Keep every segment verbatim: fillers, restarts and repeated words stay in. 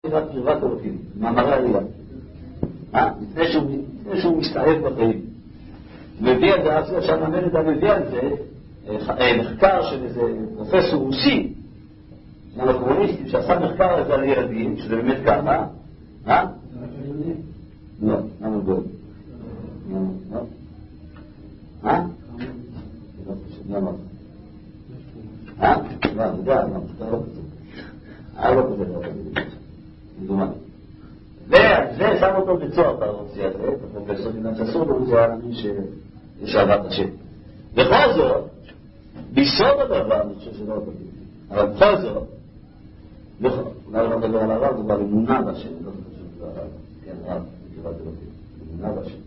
רק קרבת אלוקים, מאמרי עלייה. לפני שהוא מסתעף בחיים. מביא על זה, עכשיו המלד מביא על זה, מחקר של איזה פרופסור רוסי, מהקומוניסטים, שעשה מחקר הזה על ילדים, שזה באמת ככה. אה? לא, למה גול? לא? אה? למה? אה? לא, אני יודע, לא, מחקר לא כזה. אה, לא כזה, לא כזה. מדומה. וזה שם אותו בצוהר ברוסי הזה, את הפרופסור גנץ אסור ברוסי העלמי שיש אהבת השם. בכל זאת, ביסוד הדבר, אני חושב שלא אותו, אבל בכל זאת, אולי לא מדבר על הרב, זה כבר אמונה בשם, לא חושב שזה הרב, כן, רב, כיוון זה לא כן, אמונה בשם.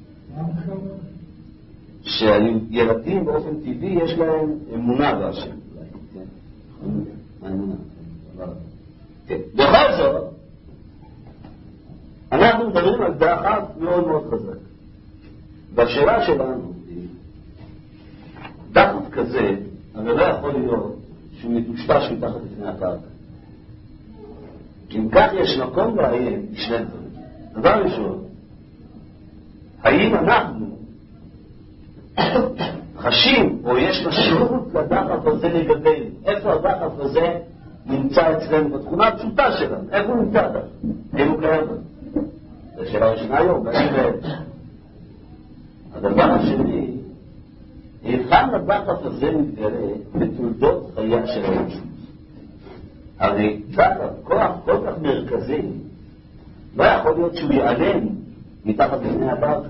שהילדים באופן טבעי יש להם אמונה בשם. האמונה. בכל זאת, אנחנו מדברים על דחף מאוד מאוד חזק. והשאלה שלנו היא, דחף כזה, אבל לא יכול להיות שהוא מטושטש מתחת לפני הקרקע. כי אם כך יש מקום לעיין בשני דברים. דבר ראשון, האם אנחנו חשים או יש משמעות לדחף הזה לגבינו? איפה הדחף הזה נמצא אצלנו בתכונה הפשוטה שלנו? איפה הוא נמצא דחף? האם הוא קיים? זו שאלה ראשונה היום, הדבר השני, היכן הדחף הזה מתגלה בתולדות חייה של האנושות. הרי דחף, כוח כל כך מרכזי, לא יכול להיות שהוא ייעלם מתחת לפני הקרקע.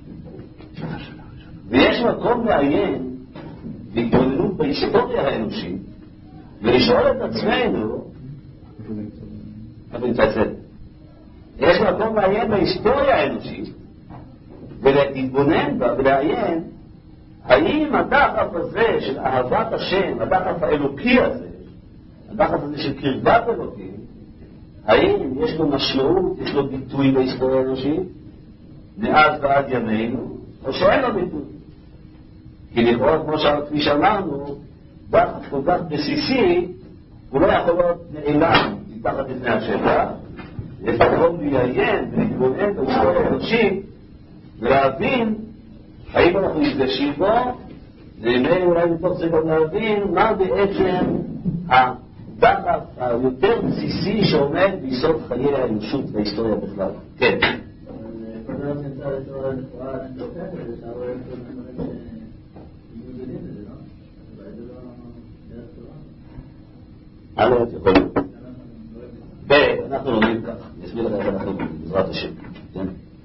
ויש מקום לעיין בהתבוננות בהיסטוריה האנושית ולשאול את עצמנו, איפה נמצא אצלנו? יש מקום לעיין בהיסטוריה האנושית ולהתבונן בה ולעיין האם הדחף הזה של אהבת השם, הדחף האלוקי הזה, הדחף הזה של קרבת אלוקים, האם יש לו משמעות, יש לו ביטוי בהיסטוריה האנושית מאז ועד ימינו, או שאין לו ביטוי? כי לכאורה, כמו כפי שאמרנו, דחף כל כך בסיסי, הוא לא יכול להיות נעלם מתחת לפני השטח. יש מקום לעיין ולהתבונן בהיסטוריה האנושית ולהבין האם אנחנו נפגשים בו, ואולי אולי מתוך זה גם להבין מה בעצם הדחף היותר בסיסי שעומד ביסוד חיי האנושות וההיסטוריה בכלל. כן. כל דבר שנמצא לתורה לכאורה נתופת, ושאר רואה כל דברים שמודדים בזה, לא? אולי זה לא דרך תורה? הלאה, יכול להיות. ואנחנו לומדים כך, נסביר לך איך אנחנו בעזרת השם, כן?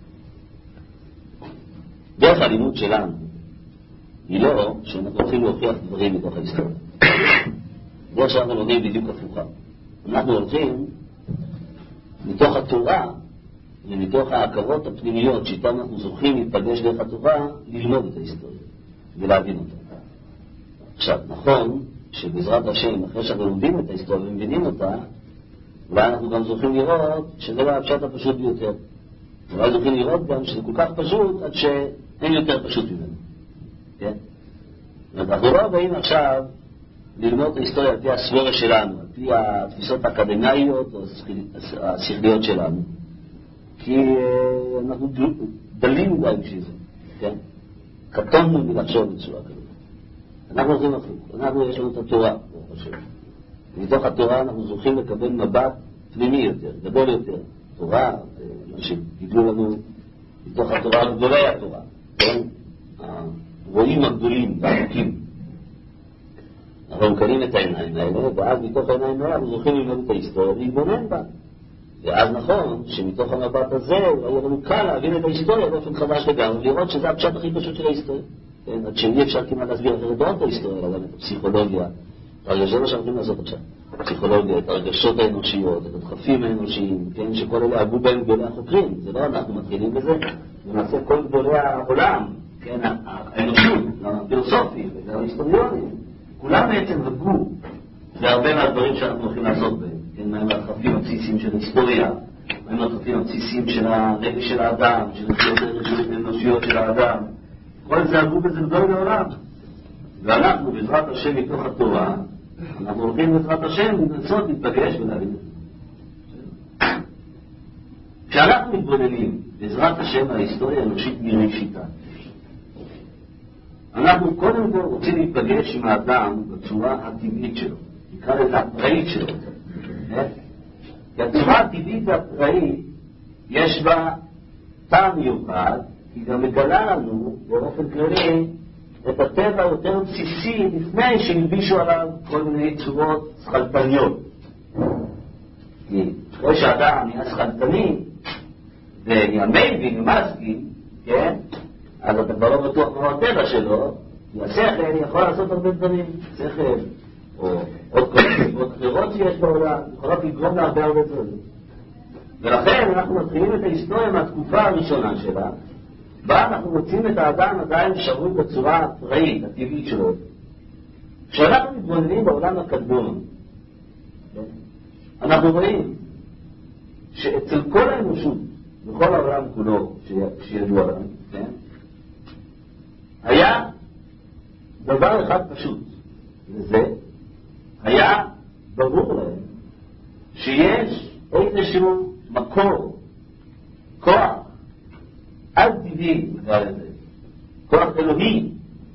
דרך הלימוד שלנו היא לא שאנחנו הולכים להוכיח דברים מתוך ההיסטוריה. דרך שאנחנו לומדים בדיוק הפוכה. אנחנו הולכים מתוך התורה ומתוך ההכרות הפנימיות שאיתן אנחנו זוכים להתפגש דרך התורה, ללמוד את ההיסטוריה ולהבין אותה. עכשיו, נכון שבעזרת השם, אחרי שאנחנו לומדים את ההיסטוריה ומבינים אותה, אולי אנחנו גם זוכים לראות שזה לא הפשט הפשוט ביותר. אולי זוכים לראות גם שזה כל כך פשוט עד שאין יותר פשוט ממנו. כן? אנחנו לא באים עכשיו ללמוד את ההיסטוריה על פי הסבורה שלנו, על פי התפיסות האקדמיות או השכליות שלנו. כי אנחנו דלים מדי בשביל זה. כן? קטנו מלחשוב בצורה כזאת. אנחנו הולכים הפוך. אנחנו יש לנו את התורה, ברוך השם. ומתוך התורה אנחנו זוכים לקבל מבט פנימי יותר, גדול יותר. תורה, מה שגידלו לנו מתוך התורה, גדולי התורה, כן? הרואים הגדולים והעמוקים. אנחנו מקנים את העיניים האלה, ואז מתוך העיניים האלה אנחנו זוכים ללמוד את ההיסטוריה ולהתבונן בה. ואז נכון שמתוך המבט הזה יהיה לנו קל להבין את ההיסטוריה באופן חדש לגמרי, לראות שזה הפשט הכי פשוט של ההיסטוריה. כן? עד שאי אפשר כמעט להסביר אחרת לא את ההיסטוריה, אלא גם את הפסיכולוגיה. הרגשות שאנחנו יכולים לעשות עכשיו, הפסיכולוגיה, את הרגשות האנושיות, את הדחפים האנושיים, כן, שכל אלה אגו בהם גדולי החוקרים, זה לא אנחנו מתחילים בזה, למעשה כל גדולי העולם, כן, האנושות, הפילוסופים וההיסטוריונים, כולם בעצם אגו בהרבה מהדברים שאנחנו הולכים לעשות בהם, כן, מהם הדחפים הבסיסיים של ההיסטוריה, מהם הדחפים הבסיסיים של הרגש של האדם, של הרגשות האנושיות של האדם, כל זה אגו בזה גדול לעולם. ואנחנו, בעזרת השם מתוך התורה, אנחנו הולכים בעזרת השם לנסות להתפגש ולהבין את זה. כשאנחנו מתבוננים בעזרת השם ההיסטוריה האנושית מראשיתה, אנחנו קודם כל רוצים להיפגש עם האדם בצורה הטבעית שלו, נקרא לזה הפראית שלו. כי הצורה הטבעית והפראית יש בה טעם מיוחד, היא גם מגלה לנו באופן כללי את הטבע יותר בסיסי לפני שהלבישו עליו כל מיני צורות שכלתניות. כי אחרי שהאדם נהיה שכלתני ונהיה מייבי ומסגי, כן? אז אתה כבר לא בטוח מה הטבע שלו, כי השכל יכול לעשות הרבה דברים, שכל או עוד כל אחרות שיש בעולם, יכולות לגרום להרבה הרבה דברים. ולכן אנחנו מתחילים את ההיסטוריה מהתקופה הראשונה שלה, בה אנחנו מוצאים את האדם עדיין שבוי בצורה הפראית, הטבעית שלו. כשאנחנו מתבוננים בעולם הקדמון, אנחנו רואים שאצל כל האנושות, בכל העולם כולו, שידוע לנו, כן? היה דבר אחד פשוט, וזה היה ברור להם שיש איזשהו מקור, כוח, על טבעי, נקרא לזה, כוח אלוהי,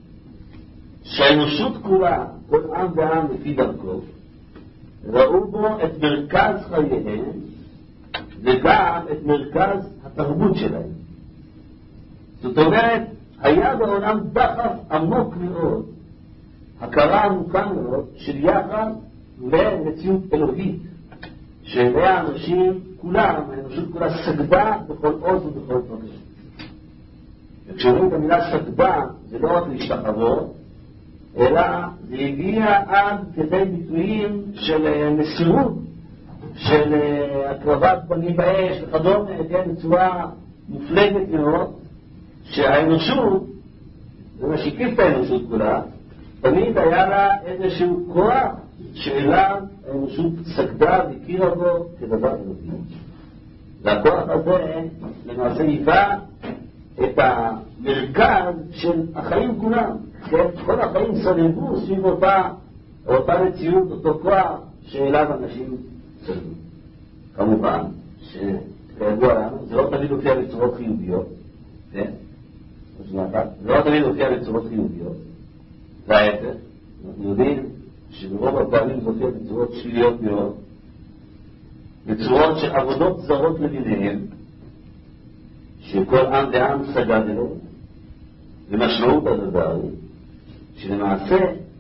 שהאנושות כולה, כל עם ועם לפי דרכו, ראו בו את מרכז חייהם וגם את מרכז התרבות שלהם. זאת אומרת, היה בעולם דחף עמוק מאוד, הכרה עמוקה מאוד של יחד למציאות אלוהית, שאליה האנשים כולם, האנושות כולה סגדה בכל עוז ובכל פרש. וכשאומרים את המילה סגדה, זה לא רק להשתחוות, אלא זה הגיע עד כדי ביטויים של מסירות, של הקרבת פנים באש וכדומה, כן, בצורה מופלגת מאוד, שהאנושות, זה מה שהקיף את האנושות כולה, תמיד היה לה איזשהו כוח שאליו האנושות סגדה והכירה בו כדבר אלוהי. והכוח הזה למעשה היווה את המרכז של החיים כולם. כן? כל החיים סובבו סביב אותה, אותה מציאות, אותו כוח שאליו אנשים סובבו. כמובן שכידוע לנו, זה לא תמיד הופיע בצורות חיוביות, כן? זה לא תמיד הופיע בצורות חיוביות. וההפך, אנחנו יודעים שברוב הפעמים זה הופיע בצורות שליליות מאוד, בצורות של עבודות זרות למיניהן, שכל עם ועם סגד אלו, ומשמעות הדבר היא שלמעשה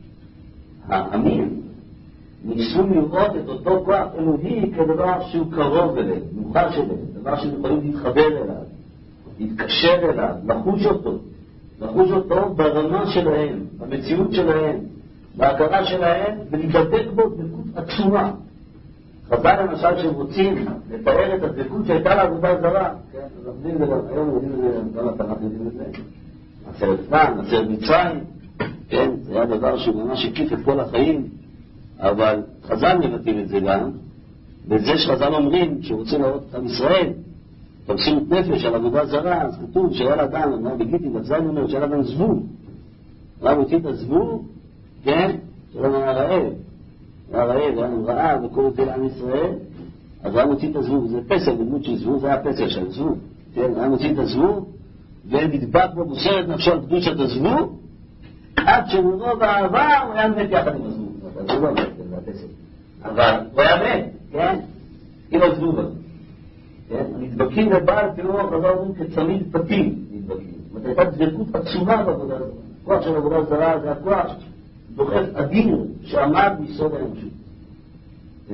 העמים ניסו לראות את אותו כוח אלוהי כדבר שהוא קרוב אליהם, מוכש אליהם, דבר שהם יכולים להתחבר אליו, להתקשר אליו, לחוש אותו, לחוש אותו ברמה שלהם, במציאות שלהם, בהכרה שלהם, ולהידבק בו דבקות עצומה. חז"ל למשל שהם רוצים לתאר את הדבקות שהייתה לעבודה זרה, כן, אנחנו יודעים את זה, היום יודעים את זה, גם התנ"ך יודעים את זה, הסרט פן, הסרט מצרים, כן, זה היה דבר שהוא ממש הקיף את כל החיים, אבל חז"ל מבטאים את זה גם, וזה שחז"ל אומרים שרוצים לראות את עם ישראל, תופסים את נפש על עבודה זרה, אז כתוב שהיה לאדם, אמר בגיטי, בצלם אומר שהיה לאדם זבוב, רב אותי את הזבוב, כן, שלא היה רעב, היה רעב, היה רעב וכל אותי לעם ישראל, אז היה מוציא את הזבוב, זה פסל בדמות של זבוב, זה היה פסל של זבוב, כן, היה מוציא את הזבוב, ונדבק בו, מוסר את נפשו על קדושת הזבוב, עד שמונו בעבר הוא היה מת יחד עם הזבוב. זה לא מת, זה הפסל. אבל הוא היה מת, כן? עם הזבוב הזה. כן? הנדבקים לבעל כאילו חז"ל אומרים כצמיד פתים נדבקים. זאת אומרת, הייתה דבקות עצומה בעבודה זרה. הכוח של עבודה זרה זה הכוח דוחף אדיר שעמד ביסוד האנושות. כן.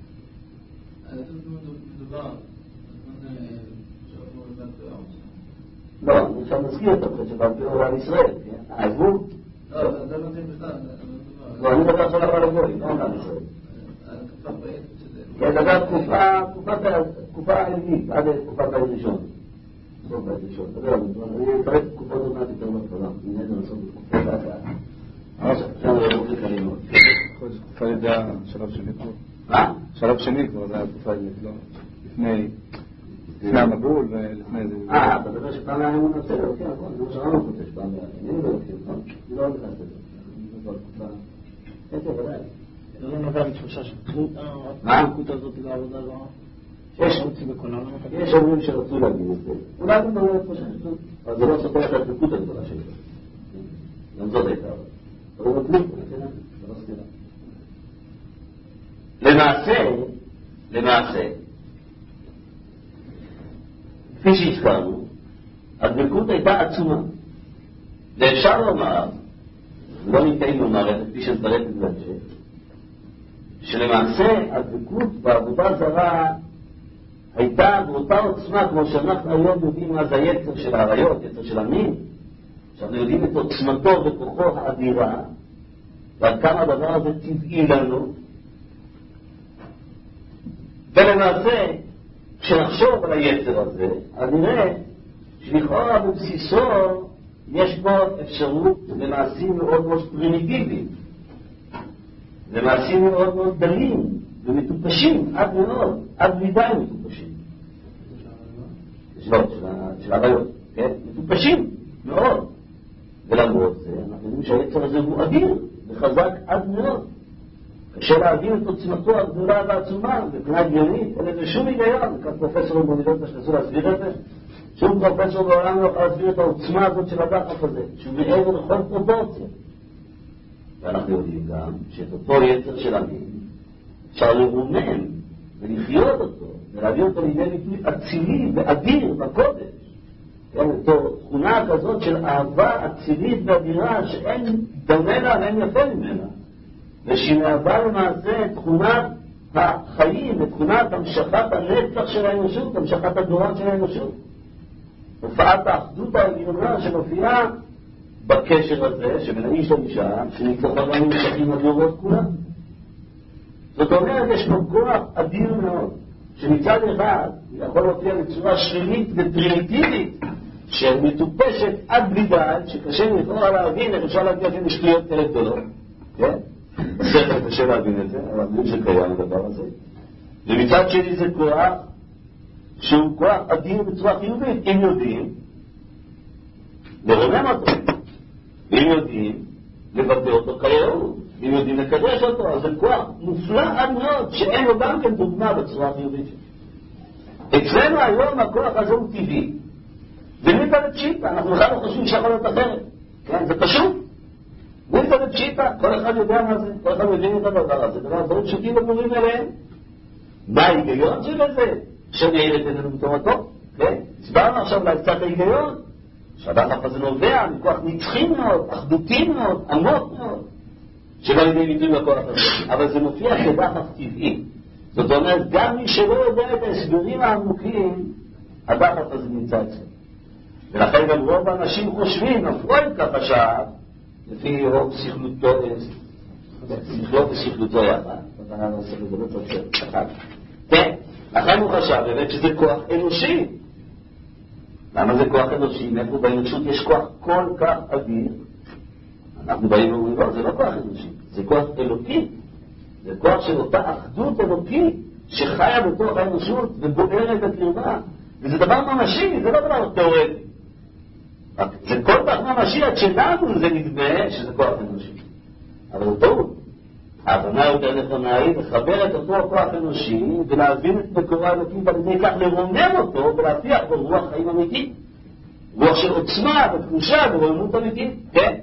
לא, אני עכשיו מזכיר אותו, שבאמפיר עולם ישראל, העזבו? לא, זה לא נותנים בכלל. לא, אני מדבר של עולם הגוי, לא עולם ישראל. כן, דבר תקופה העלמית, עד תקופת העל ראשון. תקופת העל ראשון. אני אפרט תקופות עוד מעט יותר מהתחלה, אני נהדר לעשות בתקופת העל. עכשיו אני רוצה לקלימות. תקופה לידי השלב שני כבר. מה? שלב שני כבר, זה היה תקופה לידי, לא? לפני... לפני המבול ולפני זה... אה, אתה מדבר שפעם היה אמון הסדר, כן, נכון, זה מה שאמרנו חודש, פעם היה, אני לא בלוקים, נכון? אני לא נכנס לזה. אני לא תקופה... כן, כן, ודאי. זה לא נובע מתחושה של תלות, מה? התקות הזאת לעבודה זרה? יש אומרים שרצו להגיד את זה, אולי גם לא איפה שרצו, אבל זה לא סותר את הדבקות הגדולה שלו. גם זאת הייתה, אבל הוא נתנו, זה לא סתירה. למעשה, למעשה, כפי שהזכרנו, הדבקות הייתה עצומה. ואפשר לומר, לא ניתן לומר את כפי שזרק את זה, שלמעשה הדבקות בעבודה זרה הייתה באותה עוצמה כמו שאנחנו היום יודעים מה זה היצר של העריות, יצר של המין, שאנחנו יודעים את עוצמתו וכוחו האדירה, ועד כמה הדבר הזה טבעי לנו. ולמעשה, כשנחשוב על היצר הזה, אז נראה שלכאורה בבסיסו יש בו אפשרות למעשים מאוד מאוד פרימיטיביים, למעשים מאוד מאוד דלים ומטופשים, עד מאוד, עד מידי מטופשים. לא, של הרעיות, כן? מטופשים מאוד. ולמרות זה, אנחנו יודעים שהיצר הזה הוא אדיר וחזק עד מאוד. קשה להבין את עוצמתו הגדולה והעצומה, מבחינה הגיונית, אין לזה שום היגיון. כאן פרופסור באוניברסיטה שנסו להסביר את זה, שום פרופסור בעולם לא יכול להסביר את העוצמה הזאת של הדחף הזה, שהוא מעבר לכל פרופורציה. ואנחנו יודעים גם שאת אותו יצר של המין אפשר לרומם ולחיות אותו ולהביא אותו לידי ביטוי אצילי ואדיר בקודש. כן, אותו תכונה כזאת של אהבה אצילית ואדירה שאין דומה לה ואין יפה ממנה, ושהיא מהווה למעשה תכונת החיים ותכונת המשכת הנצח של האנושות, המשכת הדורות של האנושות. הופעת האחדות העליונה שמופיעה בקשר הזה שבין האיש לאישה, שנצטרך לנו משכים הדורות כולם. זאת אומרת, יש פה כוח אדיר מאוד, שמצד אחד יכול להופיע בצורה שלילית ופרימיטיבית, שמטופשת עד בלידה, שקשה לכאורה להבין איך אפשר להגיע אפילו שטויות כאלה גדולות. כן? בסדר, קשה להבין את זה, אבל אני שקיים הדבר הזה. ומצד שני זה כוח שהוא כוח אדיר בצורה חיובית, אם יודעים לרומם אותו, אם יודעים לבטא אותו כיאות, אם יודעים לקדש אותו, אז זה כוח מופלא עד מאוד, שאין לו גם כן דוגמה בצורה חיובית. אצלנו היום הכוח הזה הוא טבעי, וניתן את שיטה, אנחנו בכלל לא חושבים שיכול להיות אחרת, כן? זה פשוט. ניתן את שיטה, כל אחד יודע מה זה, כל אחד מבין את הדבר הזה, דבר דברים פשוטים ומורים אליהם. מה ההיגיון של זה? שנעיר את עינינו בתורתו, כן? הסברנו עכשיו להצעת ההיגיון, שהדחף הזה נובע מכוח נצחי מאוד, אחדותי מאוד, עמוק מאוד, שבא לידי ביטוי בכוח הזה, אבל זה מופיע כדחף טבעי. זאת אומרת, גם מי שלא יודע את ההסברים העמוקים, הדחף הזה נמצא אצלנו. ולכן גם רוב האנשים חושבים, הפרויד כך חשב, לפי רוב שכלותו, שכלו ושכלותו יחד, ואתה נעשה לדבר קצת אחת. כן, לכן הוא חשב באמת שזה כוח אנושי. למה זה כוח אנושי? מאיפה באנושות יש כוח כל כך אדיר? אנחנו באים ואומרים, לא, זה לא כוח אנושי, זה כוח אלוקי. זה כוח של אותה אחדות אלוקית שחיה בתוך האנושות ובוערת בקרבה. וזה דבר ממשי, זה לא דבר תיאורטי. זה כל כך ממשי עד שלנו זה נדמה שזה כוח אנושי. אבל זה טעות. ההבנה יותר נכונה היא לחבר את אותו כוח אנושי ולהבין את מקורו האלוקי ועל ידי כך לרומם אותו ולהפיח בו רוח חיים אמיתי. רוח של עוצמה ותחושה ורוממות אמיתית. כן?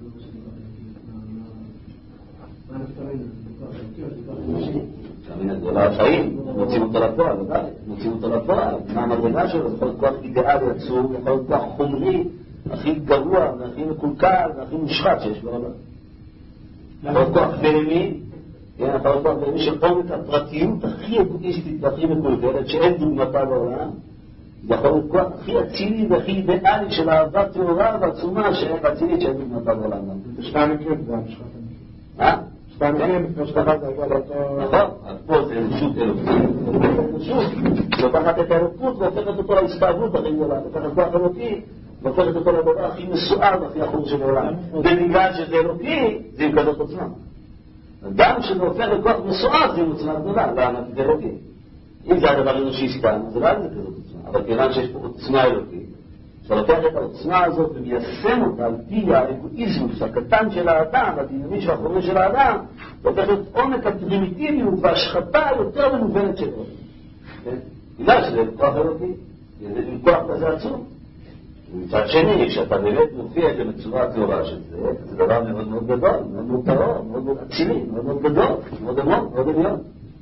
מן הגדולה החיים, מוצאים אותו לפועל, מוצאים אותו לפועל, מה המדרגה שלו, זה יכול להיות כוח אידאלי עצום, יכול להיות כוח חומרי, הכי גרוע, והכי מקולקל, והכי מושחת שיש בעולם. יכול להיות כוח בהמי, יכול להיות כוח בהמי של עומק הפרטיות הכי אגואיסטית והכי מקולקלת, שאין דוגמתה בעולם, יכול להיות כוח הכי אצילי והכי אידאלי של אהבה טהורה ועצומה שאין אצילית שאין דוגמתה בעולם. בשתי מקרים זה המשחק. אה? פעמים משפחה זה היה לאותו... נכון, אז פה זה אנושות אלוקית. אנושות, לוקחת את האלוקות והופכת אותו להסתעבות הכי גדולה. לוקחת כוח אלוקי והופכת אותו לדבר הכי מסוער והכי אחור של העולם. ובגלל שזה אלוקי, זה עם כזאת עוצמה. גם כשזה הופך לכוח מסוער, זה עם עוצמה גדולה. למה? זה אלוקי. אם זה הדבר אנושי סתם, זה לא היה כזאת עוצמה. אבל כיוון שיש פה עוצמה אלוקית, אתה לוקח את העוצמה הזאת ומיישם אותה על פי האגואיזמוס הקטן של האדם, הדינמי של החומר של האדם, לוקח את עומק הפרימיטיביות והשחתה היותר מנובנת שלו. בגלל שזה כוח אלוקי, זה כוח כזה עצום. ומצד שני, כשאתה באמת מופיע את זה בצורה טהורה של זה, זה דבר מאוד מאוד גדול, מאוד מאוד טהור, מאוד מאוד אצילי, מאוד מאוד גדול, מאוד עמוק, מאוד עליון.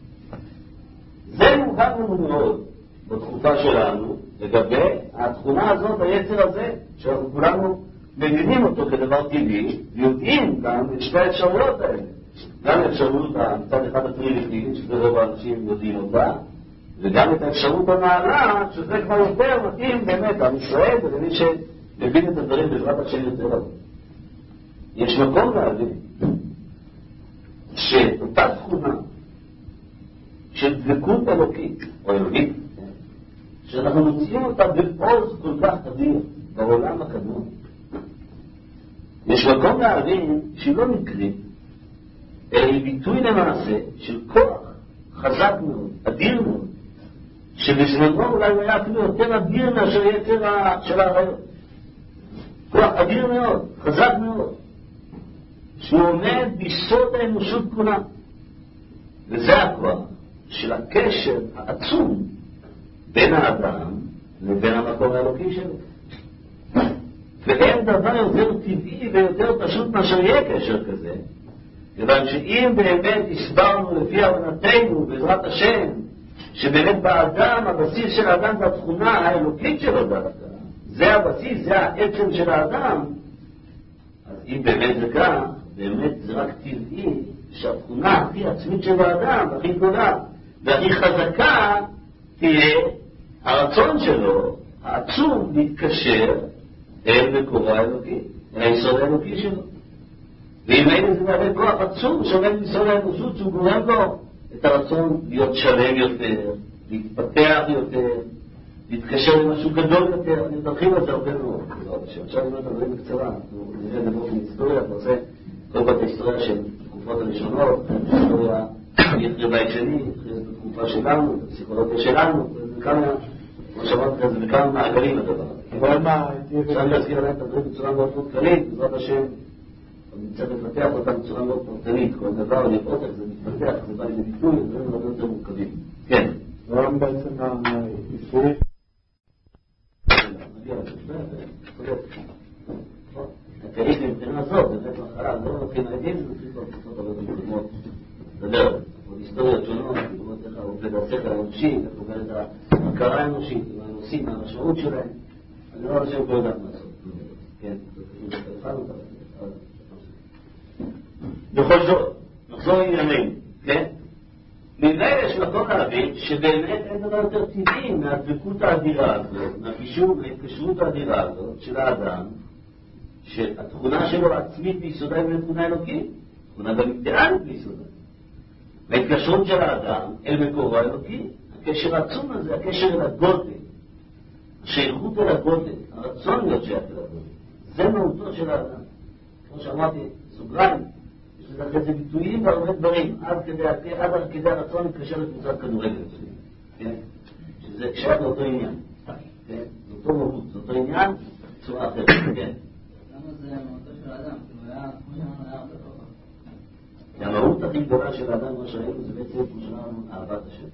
זה מובן לנו מאוד בתקופה שלנו, לגבי התכונה הזאת, היצר הזה, שאנחנו כולנו מבינים אותו כדבר טבעי, ויודעים גם את שתי האפשרויות האלה. גם האפשרות מצד אחד הפרימיטיבית, שזה רוב האנשים יודעים אותה, וגם את האפשרות המעלה, שזה כבר יותר מתאים באמת, אני שואל, ולמי שמבין את הדברים בעזרת השם יותר הרבה. יש מקום להבין שאותה תכונה של דבקות אלוקית, או אלוקית, שאנחנו מוצאים אותה בעוז כל כך אדיר בעולם הקדום, יש מקום להבין שהיא לא מקרית, אלא היא ביטוי למעשה של כוח חזק מאוד, אדיר מאוד, שבזמנו אולי הוא היה אפילו יותר אדיר מאשר יצר של העריות. כוח אדיר מאוד, חזק מאוד, שהוא עומד ביסוד האנושות כולה. וזה הכוח של הקשר העצום בין האדם לבין המקום האלוקי שלו. ואין דבר יותר טבעי ויותר פשוט מאשר יהיה קשר כזה, כיוון שאם באמת הסברנו לפי הבנתנו בעזרת השם, שבאמת באדם, הבסיס של האדם זה התכונה האלוקית שלו דווקא, זה הבסיס, זה העצם של האדם, אז אם באמת זה כך, באמת זה רק טבעי שהתכונה הכי עצמית של האדם, הכי גדולה והכי חזקה, תהיה הרצון שלו, העצום, להתקשר אל מקורו האלוקי, אל היסוד האלוקי שלו. ואם אין זה מהווה כוח עצום שעומד ביסוד האנושות, שהוא גורם לו את הרצון להיות שלם יותר, להתפתח יותר, להתקשר למשהו גדול יותר. אני מתחיל את זה הרבה מאוד. עכשיו אני אומר את הדברים בקצרה, אנחנו נראה את זה באופן היסטוריה, אתה עושה כל בת ההיסטוריה של תקופות הראשונות, היסטוריה אחרי בית שני, אחרי התקופה שלנו, הפסיכולוגיה שלנו, וכמה, כמו שאמרתי, זה בכמה מעגלים הדבר. אבל מה, אפשר להזכיר עליהם את הדברים בצורה מאוד מאוד כללית, בעזרת השם, אני צריך לפתח אותם בצורה מאוד פרטנית, כל דבר, לראות איך זה מתפתח, זה בא לידי ביטוי, דברים מאוד יותר מורכבים. כן. גם בעצם היסטוריה? הכלית מבחינה הזאת, זה באמת מחלה, לא הולכים להגיד, זה צריך לעשות הרבה מקומות לדבר, עוד היסטוריות שונות, לראות איך עובד השכל האנושי, איך עובד את ההכרה האנושית, מה הם עושים, מה המשמעות שלהם, אני לא חושב כל יודעת מה לעשות. כן, זה פשוט בכל זאת, נחזור לענייננו, כן? ממילא יש מקום להבין שבאמת אין דבר יותר טבעי מהדבקות האדירה הזאת, מהקישור וההתקשרות האדירה הזאת של האדם, שהתכונה שלו עצמית ביסודה היא תכונה אלוקית, תכונה גם אידיאלית ביסודה. וההתקשרות של האדם אל מקורו האלוקי, הקשר העצום הזה, הקשר אל הגודל, השייכות אל הגודל, הרצון להיות שייך אל הגודל, זה מהותו של האדם. כמו שאמרתי, סוגריים, יש לזה אחרי זה ביטויים והרבה דברים, עד כדי, עד כדי הרצון להתקשר לקבוצת כדורגל, כן? שזה שייך לאותו עניין, כן? זה אותו מהות, זה אותו עניין, צורה אחרת, כן? למה זה המהותו של האדם? כאילו היה, כמו שאמרנו, היה הרבה טובה. המהות הכי גדולה של האדם, מה שראינו, זה בעצם כמו שאמרנו, אהבת השם.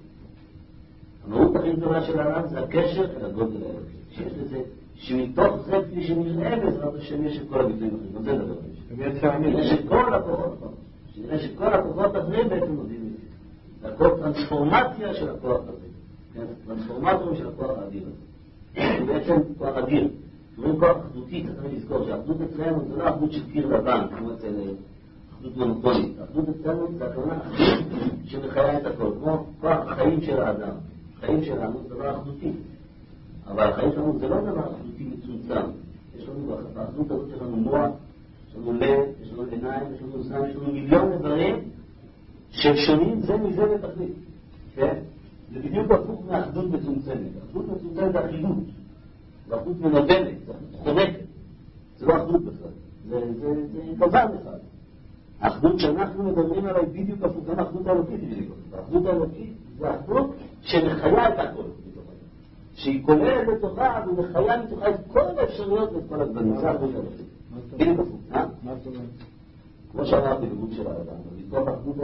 המהות הכי גדולה של האדם זה הקשר אל הגודל האלוקי. שיש לזה, שמתוך זה, כפי שנראה בעזרת השם, יש את כל הביטויים אחרים. רוצה לדבר על זה. יש את כל הכוחות, שנראה שכל הכוחות אחרים בעצם עובדים את זה. זה הכל טרנספורמציה של הכוח הזה. טרנספורמציה של הכוח האדיר הזה. זה בעצם כוח אדיר. אומרים כוח אחדותי, אתה צריך לזכור שהאחדות אצלנו זה לא אחדות של קיר לבן, כמו אצל אחדות מונופולית. האחדות אצלנו זה הכוונה אחדות שמחיה את הכל, כמו כוח החיים של האדם. החיים שלנו זה דבר אחדותי. אבל החיים שלנו זה לא דבר אחדותי מצומצם. יש לנו באחדות הזאת שלנו מוח, יש לנו לב, יש לנו עיניים, יש לנו אוזניים, יש לנו מיליון דברים ששונים זה מזה בתכלית. כן? זה בדיוק הפוך מאחדות מצומצמת. אחדות מצומצמת זה אחידות. זה אחדות מנבנת, זה אחדות חונקת. זה לא אחדות בכלל. זה דבר בכלל. האחדות שאנחנו מדברים עליי בדיוק הפוך, גם האחדות האלוקית בדיוק. האחדות האלוקית זה אחדות שמחיה את הכל. שהיא כוללת בתוכה ומחיה מתוכה את כל האפשרויות ואת כל הגדולים. זה אחדות האלוקית. בדיוק הפוך. מה זאת אומרת? כמו שאמרתי בגוד של האדם,